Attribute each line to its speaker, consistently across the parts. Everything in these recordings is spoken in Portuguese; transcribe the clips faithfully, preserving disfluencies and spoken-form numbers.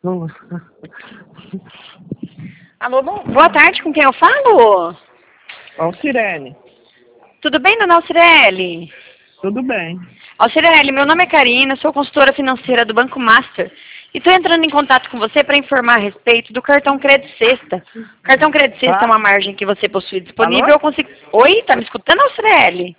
Speaker 1: Alô, bom, boa tarde, com quem eu falo?
Speaker 2: Alcirene,
Speaker 1: Tudo bem, dona Alcirene?
Speaker 2: tudo bem.
Speaker 1: Alcirene, meu nome é Karina, sou consultora financeira do Banco Master e estou entrando em contato com você para informar a respeito do cartão Crédito Sexta. O cartão Crédito Sexta é
Speaker 2: Tá?
Speaker 1: uma margem que você possui disponível.
Speaker 2: Alô?
Speaker 1: Eu consigo... Oi, tá me escutando, Alcirene?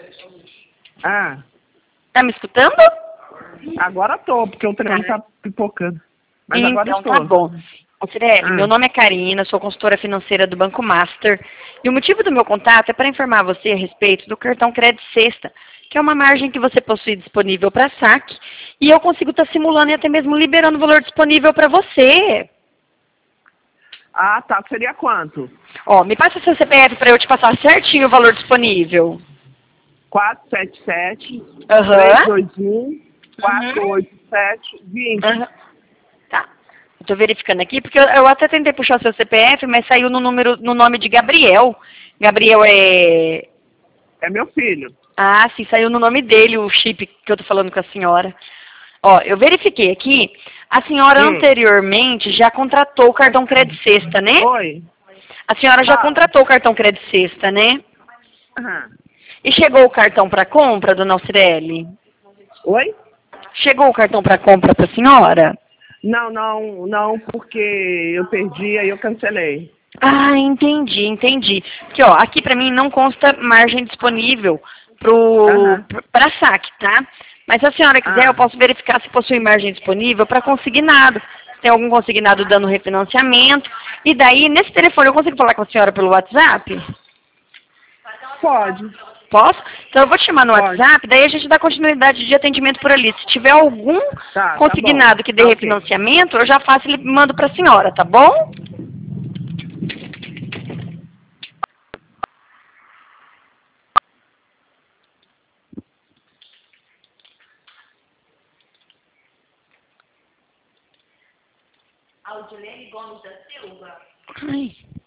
Speaker 2: Ah,
Speaker 1: Tá me escutando?
Speaker 2: agora tô, porque o trem
Speaker 1: Tá.
Speaker 2: tá pipocando. Mas agora
Speaker 1: Então,
Speaker 2: estou.
Speaker 1: tá bom. Alcirene,
Speaker 2: Ah,
Speaker 1: meu nome é Karina, sou consultora financeira do Banco Master e o motivo do meu contato é para informar você a respeito do cartão Crédito Sexta, que é uma margem que você possui disponível para saque e eu consigo estar simulando e até mesmo liberando o valor disponível para você.
Speaker 2: ah, tá. Seria quanto?
Speaker 1: Ó, me passa seu C P F para eu te passar certinho o valor disponível.
Speaker 2: quatro sete sete, três
Speaker 1: Aham.
Speaker 2: dois um, quatro
Speaker 1: Uhum.
Speaker 2: oito sete, vinte.
Speaker 1: Aham. Tá. Eu tô verificando aqui, porque eu, eu até tentei puxar o seu C P F, mas saiu no número, no nome de Gabriel. Gabriel é...
Speaker 2: É meu filho.
Speaker 1: Ah, sim, saiu no nome dele o chip que eu tô falando com a senhora. Ó, eu verifiquei aqui, a senhora
Speaker 2: Hum.
Speaker 1: anteriormente já contratou o cartão Crédito Sexta, né?
Speaker 2: Oi.
Speaker 1: A senhora já
Speaker 2: Fala.
Speaker 1: contratou o cartão Crédito Sexta, né?
Speaker 2: Aham.
Speaker 1: E chegou o cartão para compra, dona Alcirene?
Speaker 2: Oi?
Speaker 1: Chegou o cartão para compra para a senhora?
Speaker 2: Não, não, não, porque eu perdi, aí eu cancelei.
Speaker 1: Ah, entendi, entendi. Porque, ó, aqui pra mim não consta margem disponível
Speaker 2: Aham.
Speaker 1: para saque, tá? Mas se a senhora quiser, eu
Speaker 2: Ah,
Speaker 1: posso verificar se possui margem disponível para consignado. Se tem algum consignado dando refinanciamento. E daí, nesse telefone, eu consigo falar com a senhora pelo WhatsApp?
Speaker 2: pode,
Speaker 1: Posso? Então eu vou te chamar no
Speaker 2: pode.
Speaker 1: WhatsApp, daí a gente dá continuidade de atendimento por ali. Se tiver algum
Speaker 2: Tá, tá bom.
Speaker 1: consignado que dê
Speaker 2: Tá ok.
Speaker 1: refinanciamento, eu já faço e mando para a senhora, tá bom? Audilene Gomes da Silva. Ai.